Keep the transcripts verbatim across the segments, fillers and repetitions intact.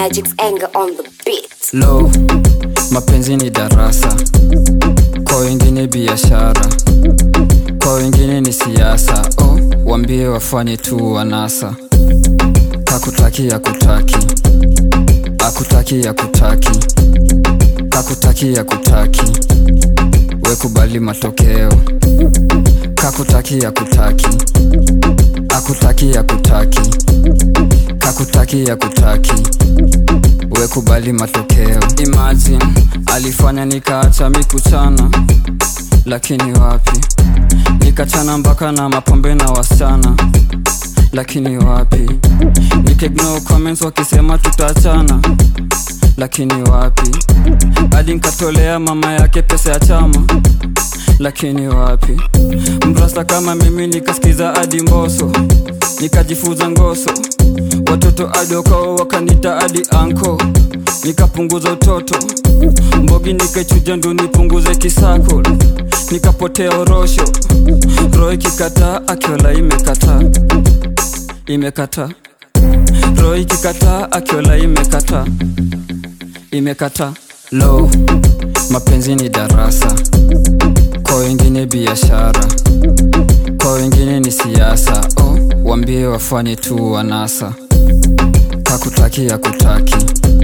Magic's anger on the beat. Low, mapenzi ni darasa, kwa wengine biashara, kwa wengine ni siasa. Oh, wambie wafanye tu wanasa. Kakutaki ya kutaki, akutaki ya kutaki, kakutaki ya kutaki, we kubali matokeo. Kakutaki ya kutaki, akutaki ya kutaki, kakutaki ya kutaki, we kubali matokeo. Imagine, alifanya nikaacha mikuchana, lakini wapi. Nikachana mpaka na mapombe na wasichana, lakini wapi. Nikiignore comments wakisema tutachana, lakini wapi. Hadi nikatolea mama yake pesa ya chama, lakini wapi. Mrasta kama mimi nikasikiza hadi Mbosso, nikajifuza ngoso. Watoto hadi wakao wakanita hadi anko, nikapunguza utoto. Mbogi nikaichuja ndo nipunguze kisako, nikapotea orosho. Roho ikikataa akiola imekataa, imekataa. Roho ikikataa akiola imekataa, imekataa. Low, mapenzi ni darasa, kwa wengine biashara, kwa wengine ni siasa. Oh, wambie wafanye tu wanasa. Kakutaki ya kutaki,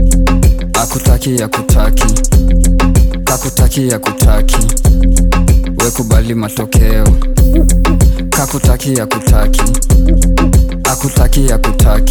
akutaki ya kutaki, kakutaki ya kutaki, we kubali matokeo. Kakutaki ya kutaki, akutaki ya kutaki,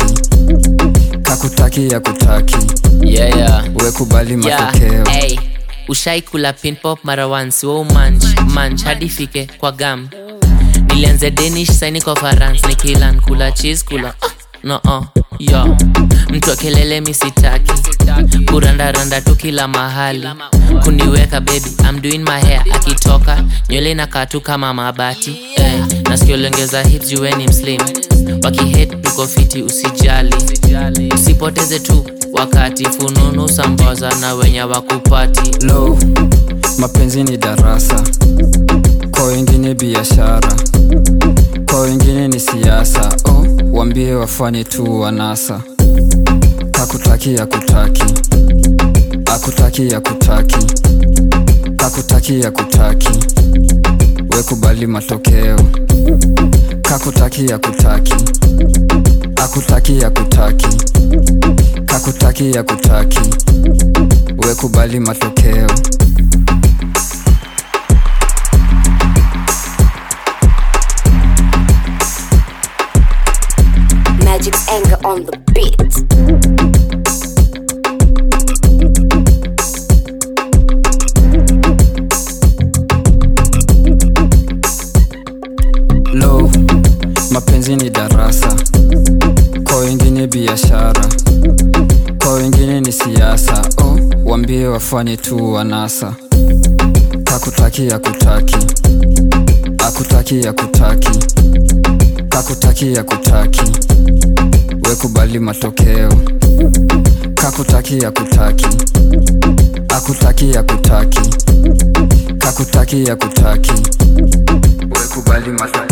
kakutaki ya kutaki, yeah, yeah. we kubali matokeo. Yeah, hey. Ushai kula pin pop mara once, wo manch, manch hadi fike kwa gam. Nilianze Danish, saini kwa France, nikilan kula cheese, kula uh, no uh, yo. Mtu akelele misitaki, kuranda randa tu kila mahali. Kuniweka baby, I'm doing my hair, akitoka nywele inakaa tu kama mabati. Eh, nasikio lengeza hips juweni mslim, wakihate tuko fiti usijali. Usipoteze tu wakati, fununu sambaza na wenya wakupati. Low, mapenzi ni darasa, kwa wengine biashara, kwa wengine ni siasa. Oh, wambie wafanye tu wanasa. Kakutaki ya kutaki, akutaki ya kutaki, kakutaki ya kutaki, we kubali matokeo. Kakutaki ya kutaki, akutaki ya kutaki, kakutaki ya kutaki, we kubali matokeo. Magic's anger on the beat. Low, mapenzi ni darasa, kwa wengine biashara, kwa wengine ni siasa. Oh, wambie wafanye tu wanasa. Kakutaki ya kutaki, akutaki ya kutaki, kakutaki ya kutaki, we kubali matokeo. Kakutaki ya kutaki, akutaki ya kutaki, kakutaki ya kutaki, we kubali matokeo.